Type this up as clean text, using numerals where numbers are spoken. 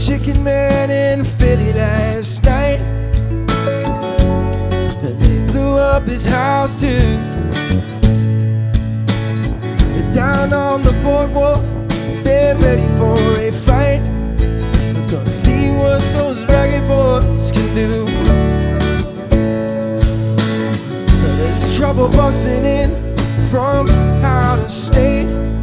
Chicken Man in Philly last night, and they blew up his house too. Down on the boardwalk, they're ready for a fight. They're gonna be what those ragged boys can do. There's trouble busting in from out of state.